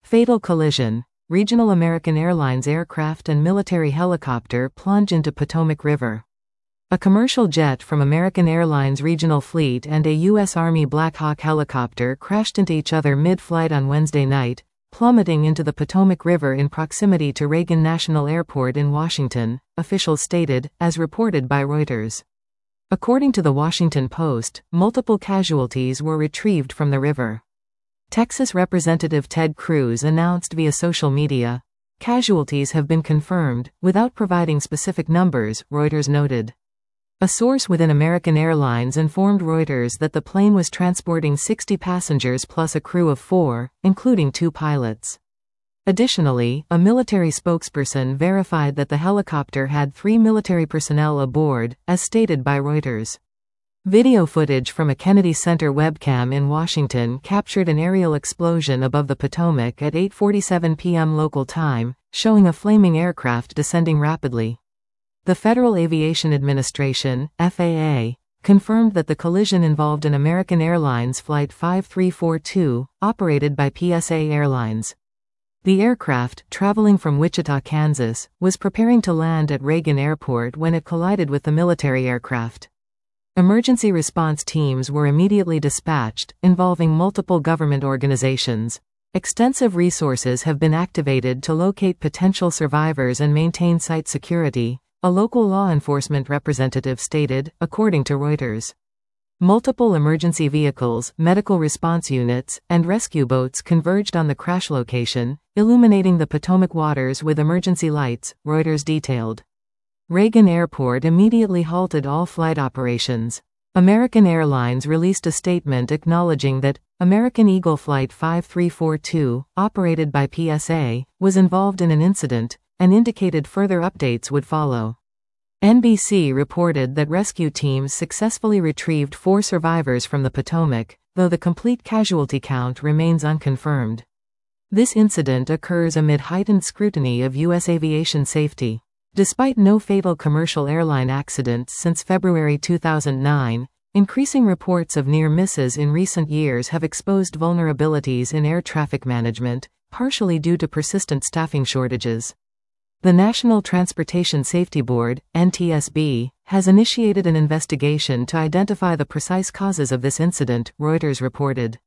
Fatal collision. Regional American Airlines aircraft and military helicopter plunge into Potomac River. A commercial jet from American Airlines Regional Fleet and a U.S. Army Black Hawk helicopter crashed into each other mid-flight on Wednesday night, plummeting into the Potomac River in proximity to Reagan National Airport in Washington, officials stated, as reported by Reuters. According to the Washington Post, multiple casualties were retrieved from the river. Texas Representative Ted Cruz announced via social media, "Casualties have been confirmed," without providing specific numbers, Reuters noted. A source within American Airlines informed Reuters that the plane was transporting 60 passengers plus a crew of 4, including 2 pilots. Additionally, a military spokesperson verified that the helicopter had 3 military personnel aboard, as stated by Reuters. Video footage from a Kennedy Center webcam in Washington captured an aerial explosion above the Potomac at 8:47 p.m. local time, showing a flaming aircraft descending rapidly. The Federal Aviation Administration, FAA, confirmed that the collision involved an American Airlines Flight 5342, operated by PSA Airlines. The aircraft, traveling from Wichita, Kansas, was preparing to land at Reagan Airport when it collided with the military aircraft. Emergency response teams were immediately dispatched, involving multiple government organizations. Extensive resources have been activated to locate potential survivors and maintain site security, a local law enforcement representative stated, according to Reuters. Multiple emergency vehicles, medical response units, and rescue boats converged on the crash location, illuminating the Potomac waters with emergency lights, Reuters detailed. Reagan Airport immediately halted all flight operations. American Airlines released a statement acknowledging that American Eagle Flight 5342, operated by PSA, was involved in an incident, and indicated further updates would follow. NBC reported that rescue teams successfully retrieved 4 survivors from the Potomac, though the complete casualty count remains unconfirmed. This incident occurs amid heightened scrutiny of U.S. aviation safety. Despite no fatal commercial airline accidents since February 2009, increasing reports of near misses in recent years have exposed vulnerabilities in air traffic management, partially due to persistent staffing shortages. The National Transportation Safety Board, NTSB, has initiated an investigation to identify the precise causes of this incident, Reuters reported.